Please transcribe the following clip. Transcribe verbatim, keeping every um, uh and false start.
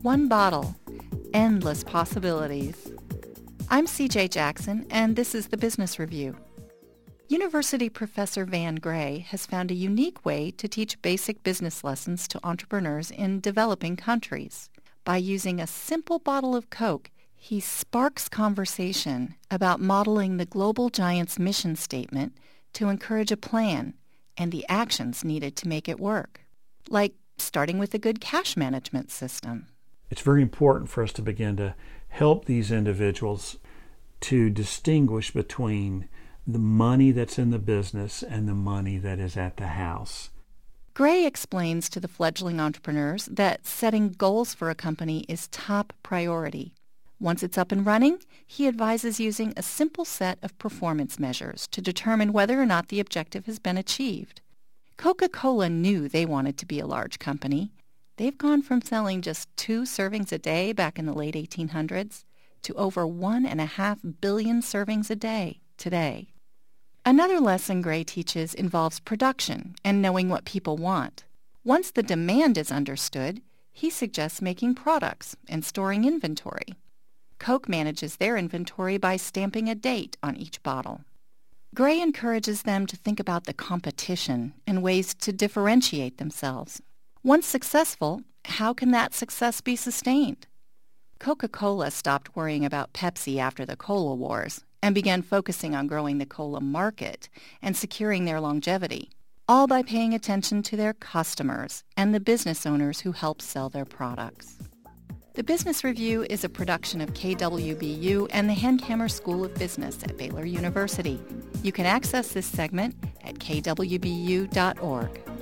One bottle, endless possibilities. I'm C J Jackson, and this is the Business Review. University professor Van Gray has found a unique way to teach basic business lessons to entrepreneurs in developing countries. By using a simple bottle of Coke, he sparks conversation about modeling the global giant's mission statement to encourage a plan and the actions needed to make it work, like starting with a good cash management system. It's very important for us to begin to help these individuals to distinguish between the money that's in the business and the money that is at the house. Gray explains to the fledgling entrepreneurs that setting goals for a company is top priority. Once it's up and running, he advises using a simple set of performance measures to determine whether or not the objective has been achieved. Coca-Cola knew they wanted to be a large company. They've gone from selling just two servings a day back in the late eighteen hundreds to over one and a half billion servings a day today. Another lesson Gray teaches involves production and knowing what people want. Once the demand is understood, he suggests making products and storing inventory. Coke manages their inventory by stamping a date on each bottle. Gray encourages them to think about the competition and ways to differentiate themselves. Once successful, how can that success be sustained? Coca-Cola stopped worrying about Pepsi after the Cola Wars and began focusing on growing the cola market and securing their longevity, all by paying attention to their customers and the business owners who help sell their products. The Business Review is a production of K W B U and the Hankamer School of Business at Baylor University. You can access this segment at k w b u dot org.